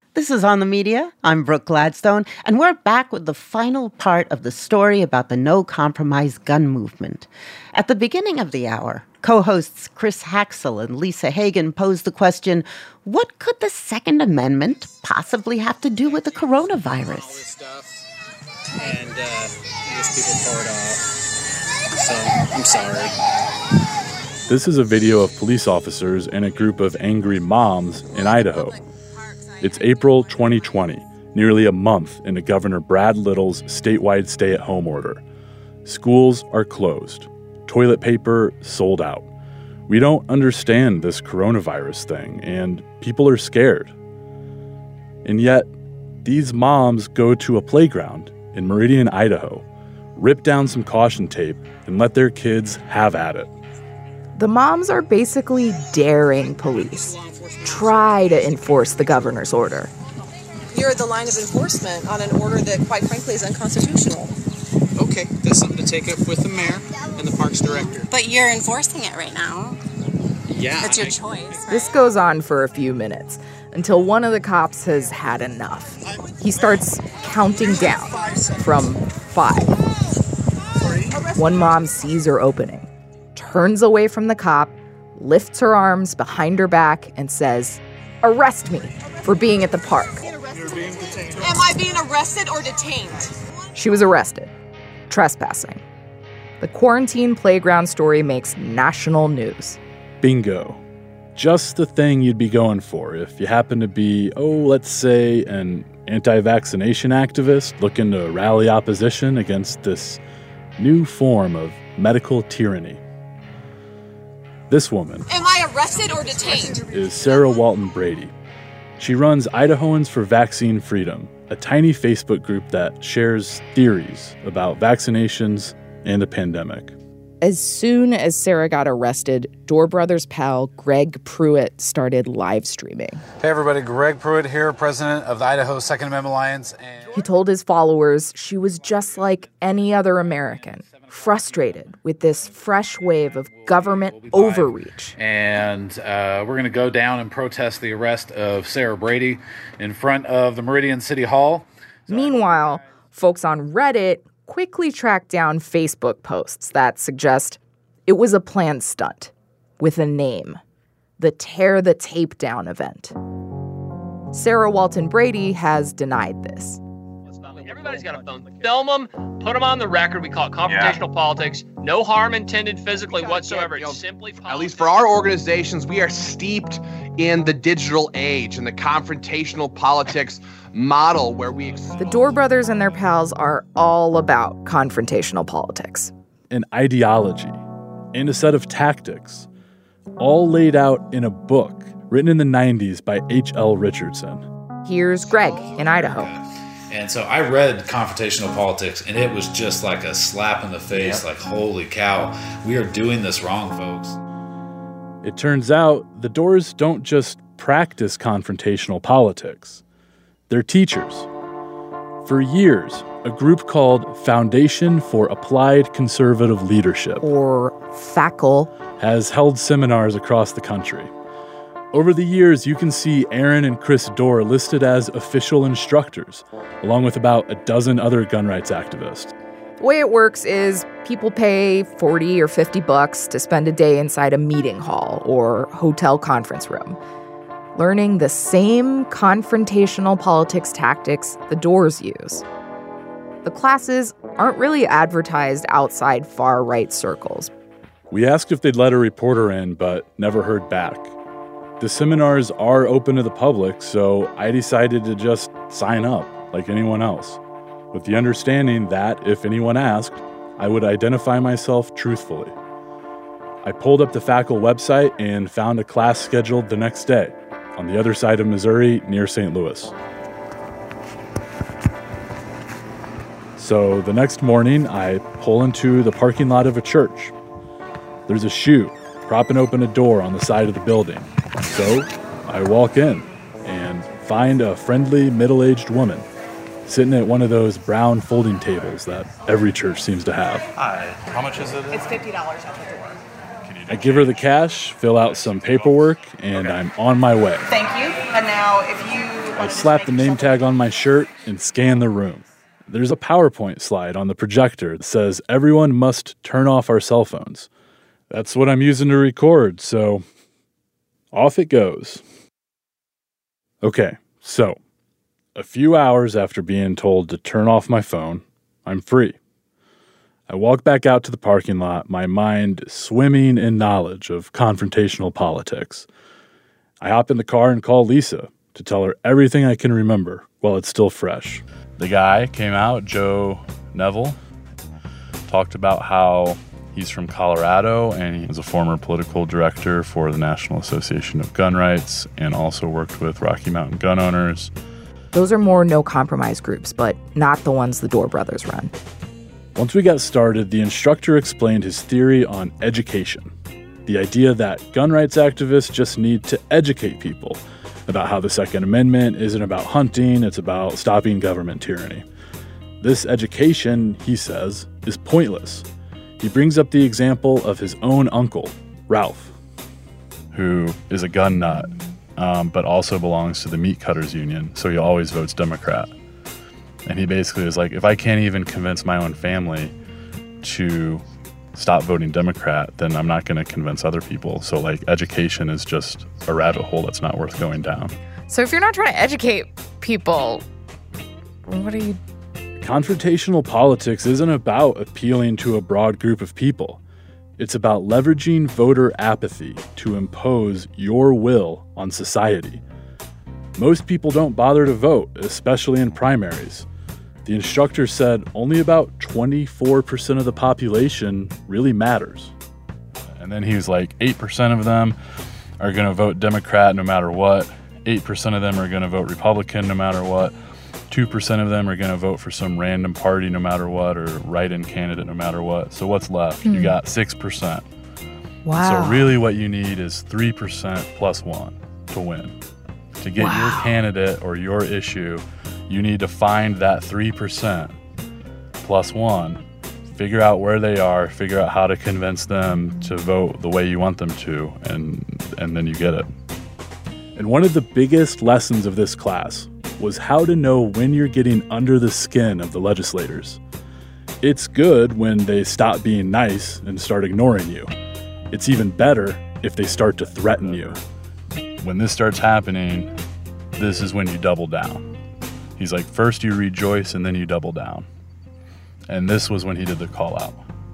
This is On the Media. I'm Brooke Gladstone, and we're back with the final part of the story about the no-compromise gun movement. At the beginning of the hour, co-hosts Chris Haxel and Lisa Hagen posed the question, what could the Second Amendment possibly have to do with the coronavirus? And these people tore it off, so I'm sorry. This is a video of police officers and a group of angry moms in Idaho. It's April 2020, nearly a month into Governor Brad Little's statewide stay-at-home order. Schools are closed. Toilet paper sold out. We don't understand this coronavirus thing, and people are scared. And yet, these moms go to a playground in Meridian, Idaho, rip down some caution tape, and let their kids have at it. The moms are basically daring police. Try to enforce the governor's order. You're the line of enforcement on an order that, quite frankly, is unconstitutional. Okay, that's something to take up with the mayor and the parks director. But you're enforcing it right now. Yeah. That's your choice. Right? This goes on for a few minutes until one of the cops has had enough. He starts counting down from 5. One mom sees her opening, turns away from the cop, lifts her arms behind her back, and says, "Arrest me for being at the park." Am I being arrested or detained? She was arrested. Trespassing. The quarantine playground story makes national news. Bingo. Just the thing you'd be going for if you happen to be, let's say, an anti-vaccination activist looking to rally opposition against this new form of medical tyranny. This woman, am I arrested or detained? Is Sarah Walton Brady. She runs Idahoans for Vaccine Freedom, a tiny Facebook group that shares theories about vaccinations and the pandemic. As soon as Sarah got arrested, Dorr Brothers pal Greg Pruitt started live streaming. Hey everybody, Greg Pruitt here, president of the Idaho Second Amendment Alliance. He told his followers she was just like any other American, frustrated with this fresh wave of government overreach. And we're going to go down and protest the arrest of Sarah Brady in front of the Meridian City Hall. Meanwhile, folks on Reddit quickly track down Facebook posts that suggest it was a planned stunt with a name, the Tear the Tape Down event. Sarah Walton Brady has denied this. Everybody's got a phone. Film them, put them on the record. We call it confrontational politics. No harm intended physically whatsoever. It's simply politics. At least for our organizations, we are steeped in the digital age and the confrontational politics model where we... The Dorr Brothers and their pals are all about confrontational politics. An ideology and a set of tactics, all laid out in a book written in the 90s by H.L. Richardson. Here's Greg in Idaho. And so I read Confrontational Politics, and it was just like a slap in the face, like, holy cow, we are doing this wrong, folks. It turns out the Doors don't just practice confrontational politics. They're teachers. For years, a group called Foundation for Applied Conservative Leadership, or FACL, has held seminars across the country. Over the years, you can see Aaron and Chris Dorr listed as official instructors, along with about a dozen other gun rights activists. The way it works is people pay $40 or $50 to spend a day inside a meeting hall or hotel conference room, learning the same confrontational politics tactics the Doors use. The classes aren't really advertised outside far-right circles. We asked if they'd let a reporter in, but never heard back. The seminars are open to the public, so I decided to just sign up like anyone else, with the understanding that if anyone asked, I would identify myself truthfully. I pulled up the FACL website and found a class scheduled the next day on the other side of Missouri near St. Louis. So the next morning, I pull into the parking lot of a church. There's a chute propping open a door on the side of the building. So I walk in and find a friendly, middle-aged woman sitting at one of those brown folding tables that every church seems to have. Hi, how much is it? It's $50 out the door. I give her the cash, fill out some paperwork, and I'm on my way. Thank you. And now, if you I slap the name tag on my shirt and scan the room. There's a PowerPoint slide on the projector that says everyone must turn off our cell phones. That's what I'm using to record, so off it goes. Okay, so a few hours after being told to turn off my phone, I'm free. I walk back out to the parking lot, my mind swimming in knowledge of confrontational politics. I hop in the car and call Lisa to tell her everything I can remember while it's still fresh. The guy came out, Joe Neville, talked about how he's from Colorado and he was a former political director for the National Association of Gun Rights and also worked with Rocky Mountain gun owners. Those are more no-compromise groups, but not the ones the Dorr brothers run. Once we got started, the instructor explained his theory on education. The idea that gun rights activists just need to educate people about how the Second Amendment isn't about hunting, it's about stopping government tyranny. This education, he says, is pointless. He brings up the example of his own uncle, Ralph, who is a gun nut, but also belongs to the Meat Cutters Union, so he always votes Democrat. And he basically was like, if I can't even convince my own family to stop voting Democrat, then I'm not going to convince other people. So, like, education is just a rabbit hole that's not worth going down. So if you're not trying to educate people, what are you... Confrontational politics isn't about appealing to a broad group of people. It's about leveraging voter apathy to impose your will on society. Most people don't bother to vote, especially in primaries. The instructor said only about 24% of the population really matters. And then he was like, 8% of them are going to vote Democrat no matter what. 8% of them are going to vote Republican no matter what. 2% of them are going to vote for some random party no matter what, or write-in candidate no matter what. So what's left? You got 6%. Wow. So really what you need is 3% plus 1 to win. To get your candidate or your issue, you need to find that 3% plus 1, figure out where they are, figure out how to convince them to vote the way you want them to, and then you get it. And one of the biggest lessons of this class was how to know when you're getting under the skin of the legislators. It's good when they stop being nice and start ignoring you. It's even better if they start to threaten you. When this starts happening, this is when you double down. He's like, first you rejoice and then you double down. And this was when he did the call out.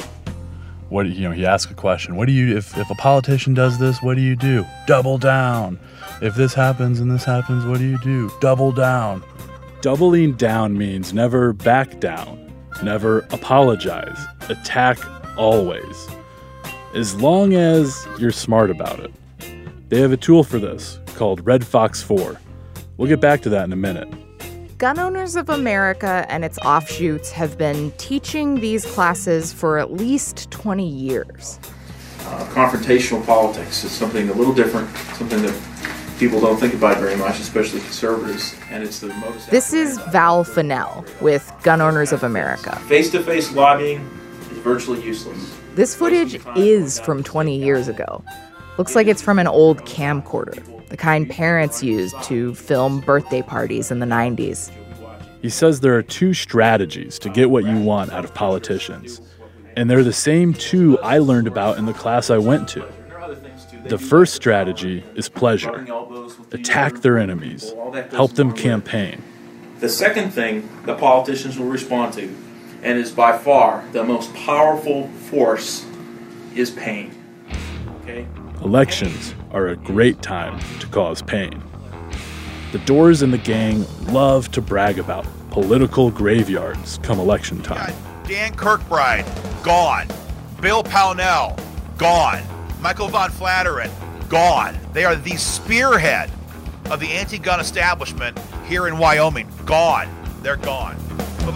He asked a question. What do you, if a politician does this, what do you do? Double down. If this happens and this happens, what do you do? Double down. Doubling down means never back down, never apologize, attack always. As long as you're smart about it. They have a tool for this called Red Fox 4. We'll get back to that in a minute. Gun Owners of America and its offshoots have been teaching these classes for at least 20 years. Confrontational politics is something a little different, something that people don't think about very much, especially conservatives, and it's the modus. This is Val Fennell with Gun Owners of America. Face-to-face lobbying is virtually useless. This footage is from 20 years ago. Looks like it's from an old camcorder, the kind parents used to film birthday parties in the 90s. He says there are two strategies to get what you want out of politicians, and they're the same two I learned about in the class I went to. The first strategy is pleasure. Attack their enemies. Help them campaign. The second thing the politicians will respond to, and is by far the most powerful force, is pain. Okay? Elections are a great time to cause pain. The Doors and the gang love to brag about political graveyards come election time. Dan Kirkbride, gone. Bill Pownell, gone. Michael Von Flatteren, gone. They are the spearhead of the anti-gun establishment here in Wyoming. Gone. They're gone. But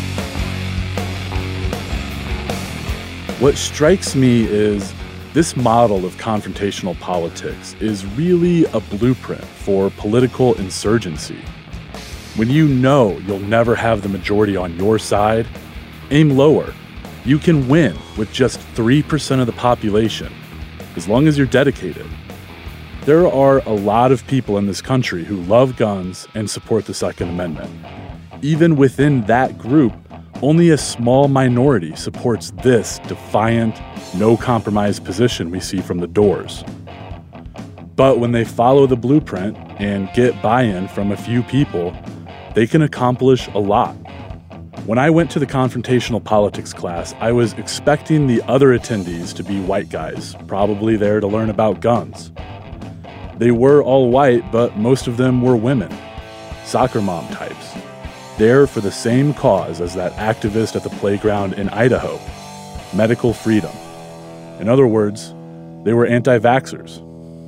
What strikes me is this model of confrontational politics is really a blueprint for political insurgency. When you know you'll never have the majority on your side, aim lower. You can win with just 3% of the population, as long as you're dedicated. There are a lot of people in this country who love guns and support the Second Amendment. Even within that group, only a small minority supports this defiant, no-compromise position we see from the Doors. But when they follow the blueprint and get buy-in from a few people, they can accomplish a lot. When I went to the confrontational politics class, I was expecting the other attendees to be white guys, probably there to learn about guns. They were all white, but most of them were women, soccer mom types, there for the same cause as that activist at the playground in Idaho, medical freedom. In other words, they were anti-vaxxers.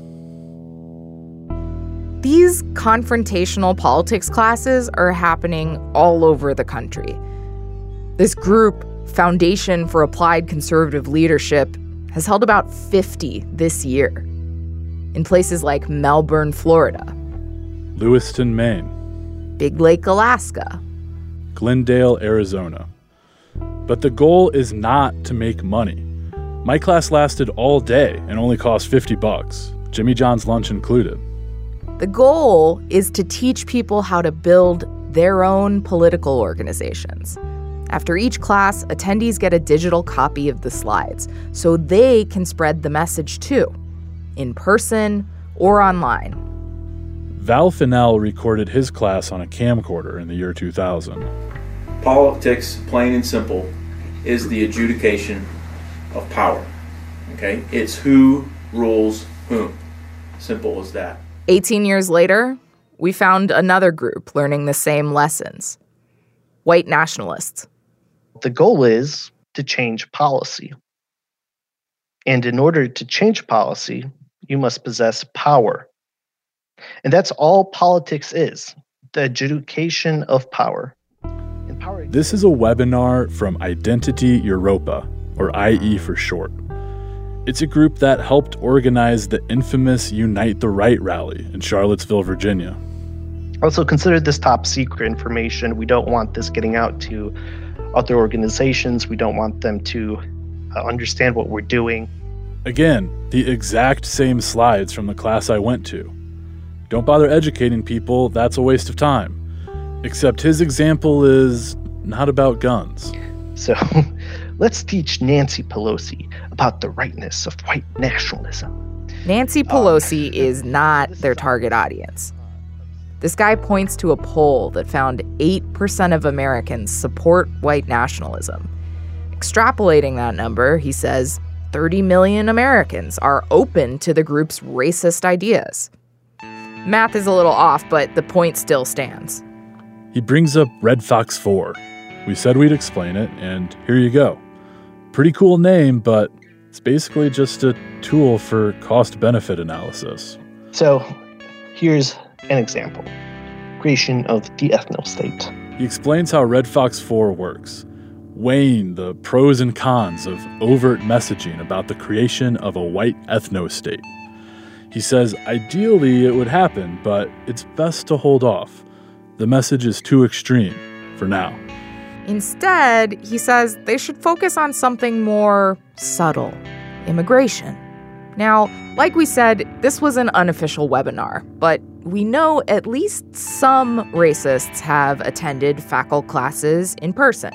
These confrontational politics classes are happening all over the country. This group, Foundation for Applied Conservative Leadership, has held about 50 this year in places like Melbourne, Florida, Lewiston, Maine, Big Lake, Alaska, Glendale, Arizona. But the goal is not to make money. My class lasted all day and only cost $50, Jimmy John's lunch included. The goal is to teach people how to build their own political organizations. After each class, attendees get a digital copy of the slides so they can spread the message too, in person or online. Val Fennell recorded his class on a camcorder in the year 2000. Politics, plain and simple, is the adjudication of power. Okay? It's who rules whom. Simple as that. 18 years later, we found another group learning the same lessons. White nationalists. The goal is to change policy. And in order to change policy, you must possess power. And that's all politics is, the adjudication of power. This is a webinar from Identity Europa, or IE for short. It's a group that helped organize the infamous Unite the Right rally in Charlottesville, Virginia. Also, consider this top secret information. We don't want this getting out to other organizations. We don't want them to understand what we're doing. Again, the exact same slides from the class I went to. Don't bother educating people, that's a waste of time. Except his example is not about guns. So, let's teach Nancy Pelosi about the rightness of white nationalism. Nancy Pelosi is not their target audience. This guy points to a poll that found 8% of Americans support white nationalism. Extrapolating that number, he says 30 million Americans are open to the group's racist ideas. Math is a little off, but the point still stands. He brings up Red Fox 4. We said we'd explain it, and here you go. Pretty cool name, but it's basically just a tool for cost-benefit analysis. So, here's an example. Creation of the ethno-state. He explains how Red Fox 4 works, weighing the pros and cons of overt messaging about the creation of a white ethno-state. He says ideally it would happen, but it's best to hold off. The message is too extreme for now. Instead, he says they should focus on something more subtle, immigration. Now, like we said, this was an unofficial webinar, but we know at least some racists have attended FACL classes in person.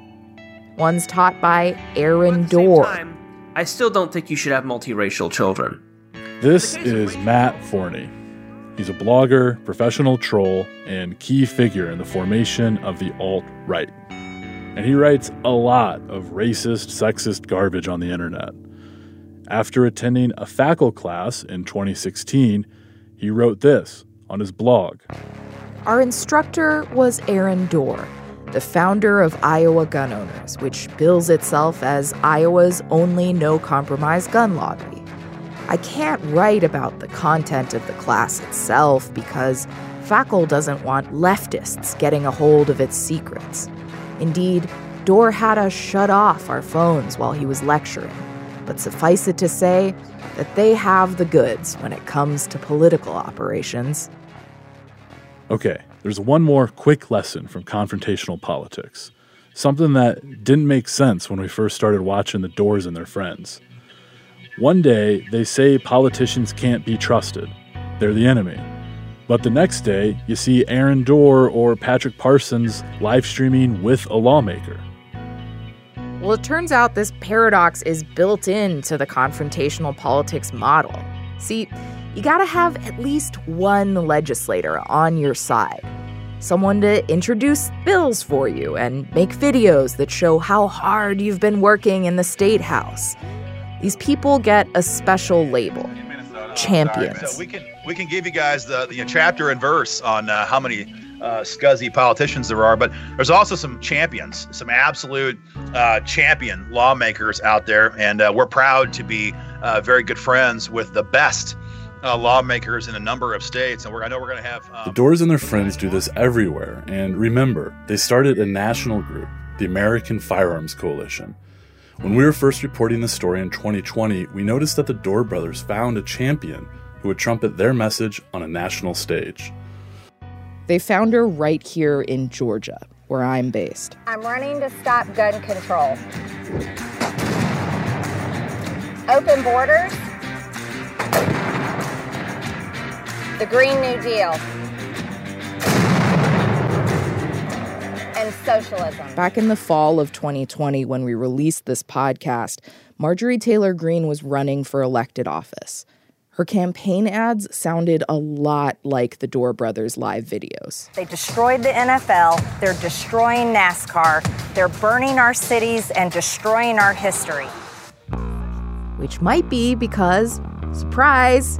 One's taught by Aaron Dorr. I still don't think you should have multiracial children. This is Matt Forney. He's a blogger, professional troll, and key figure in the formation of the alt-right. And he writes a lot of racist, sexist garbage on the internet. After attending a FACL class in 2016, he wrote this on his blog. Our instructor was Aaron Dorr, the founder of Iowa Gun Owners, which bills itself as Iowa's only no-compromise gun lobby. I can't write about the content of the class itself because FACL doesn't want leftists getting a hold of its secrets. Indeed, Dorr had us shut off our phones while he was lecturing, but suffice it to say that they have the goods when it comes to political operations. Okay, there's one more quick lesson from confrontational politics, something that didn't make sense when we first started watching The Doors and Their Friends. One day, they say politicians can't be trusted. They're the enemy. But the next day, you see Aaron Dorr or Patrick Parsons live streaming with a lawmaker. Well, it turns out this paradox is built into the confrontational politics model. See, you gotta have at least one legislator on your side. Someone to introduce bills for you and make videos that show how hard you've been working in the State House. These people get a special label, champions. So we can give you guys the chapter and verse on how many scuzzy politicians there are, but there's also some champions, some absolute champion lawmakers out there, and we're proud to be very good friends with the best lawmakers in a number of states, and I know we're going to have... The Doors and their friends do this everywhere, and remember, they started a national group, the American Firearms Coalition. When we were first reporting this story in 2020, we noticed that the Dorr brothers found a champion who would trumpet their message on a national stage. They found her right here in Georgia, where I'm based. I'm running to stop gun control. Open borders. The Green New Deal. And socialism. Back in the fall of 2020, when we released this podcast, Marjorie Taylor Greene was running for elected office. Her campaign ads sounded a lot like the Dorr brothers' live videos. They destroyed the NFL. They're destroying NASCAR. They're burning our cities and destroying our history. Which might be because, surprise,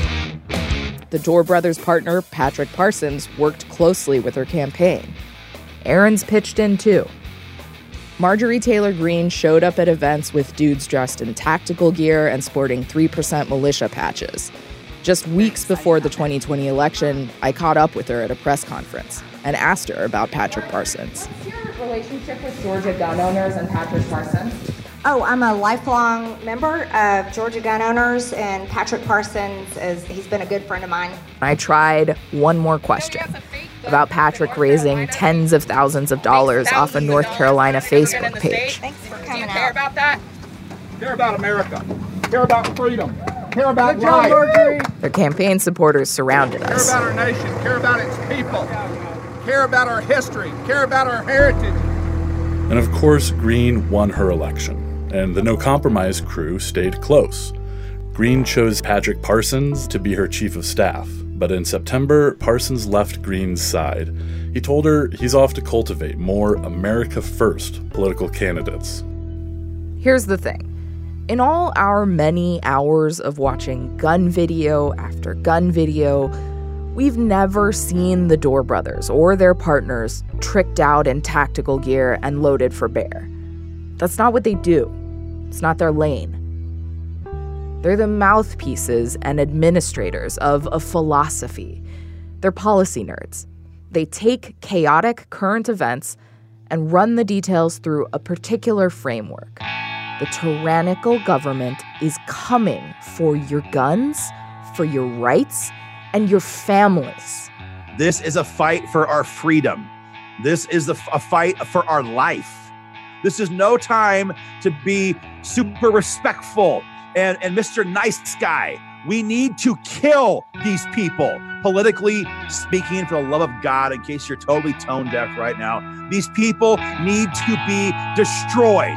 the Dorr brothers' partner, Patrick Parsons, worked closely with her campaign. Aaron's pitched in too. Marjorie Taylor Greene showed up at events with dudes dressed in tactical gear and sporting 3% militia patches. Just weeks before the 2020 election, I caught up with her at a press conference and asked her about Patrick Parsons. What's your relationship with Georgia gun owners and Patrick Parsons? Oh, I'm a lifelong member of Georgia Gun Owners, and Patrick Parsons, he's been a good friend of mine. I tried one more question about Patrick raising tens of thousands of dollars off a North Carolina Facebook page. Thanks for coming out. Care about that? Care about America. Care about freedom. Care about life. Their campaign supporters surrounded us. Care about our nation. Care about its people. Care about our history. Care about our heritage. And of course, Greene won her election, and the No Compromise crew stayed close. Greene chose Patrick Parsons to be her chief of staff, but in September, Parsons left Greene's side. He told her he's off to cultivate more America First political candidates. Here's the thing. In all our many hours of watching gun video after gun video, we've never seen the Dorr brothers or their partners tricked out in tactical gear and loaded for bear. That's not what they do. It's not their lane. They're the mouthpieces and administrators of a philosophy. They're policy nerds. They take chaotic current events and run the details through a particular framework. The tyrannical government is coming for your guns, for your rights, and your families. This is a fight for our freedom. This is a fight for our life. This is no time to be super respectful and Mr. Nice Guy. We need to kill these people. Politically speaking, for the love of God, in case you're totally tone deaf right now, these people need to be destroyed.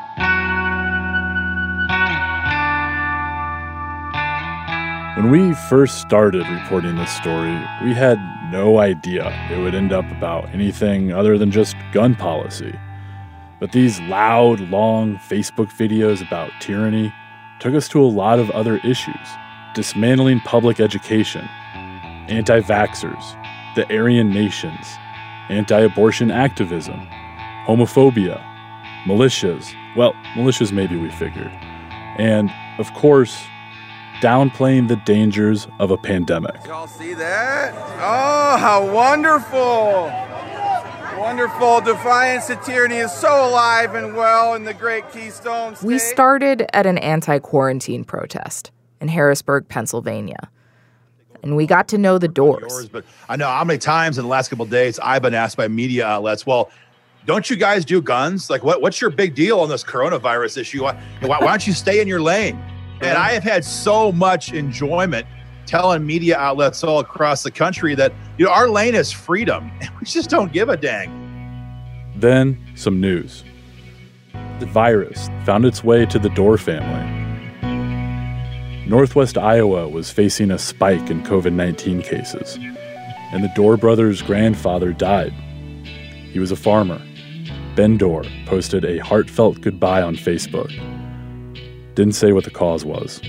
When we first started reporting this story, we had no idea it would end up about anything other than just gun policy. But these loud, long Facebook videos about tyranny took us to a lot of other issues. Dismantling public education, anti-vaxxers, the Aryan nations, anti-abortion activism, homophobia, militias, well, militias maybe we figured, and, of course, downplaying the dangers of a pandemic. Y'all see that? Oh, how wonderful! Wonderful. Defiance to tyranny is so alive and well in the great Keystone State. We started at an anti-quarantine protest in Harrisburg, Pennsylvania. And we got to know the Doors. But I know how many times in the last couple of days I've been asked by media outlets, well, don't you guys do guns? Like, what's your big deal on this coronavirus issue? Why don't you stay in your lane? And I have had so much enjoyment telling media outlets all across the country that our lane is freedom, and we just don't give a dang. Then, some news. The virus found its way to the Dorr family. Northwest Iowa was facing a spike in COVID-19 cases, and the Dorr brothers' grandfather died. He was a farmer. Ben Dorr posted a heartfelt goodbye on Facebook. Didn't say what the cause was.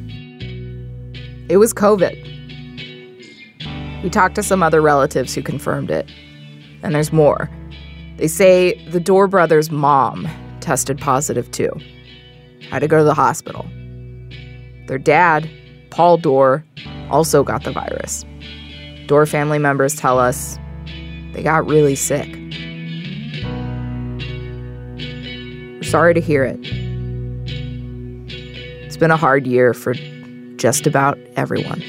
It was COVID. We talked to some other relatives who confirmed it. And there's more. They say the Dorr brothers' mom tested positive too. Had to go to the hospital. Their dad, Paul Dorr, also got the virus. Dorr family members tell us they got really sick. We're sorry to hear it. It's been a hard year for just about everyone.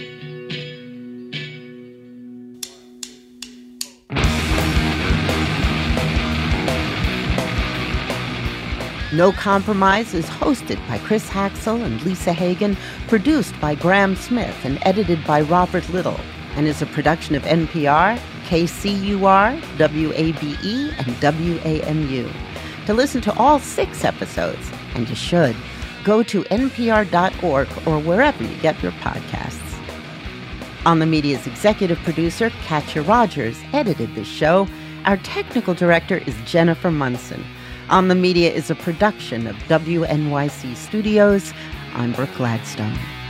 No Compromise is hosted by Chris Haxel and Lisa Hagen, produced by Graham Smith, and edited by Robert Little, and is a production of NPR, KCUR, WABE, and WAMU. To listen to all 6 episodes, and you should, go to npr.org or wherever you get your podcasts. On the Media's executive producer, Katya Rogers, edited this show. Our technical director is Jennifer Munson. On the Media is a production of WNYC Studios. I'm Brooke Gladstone.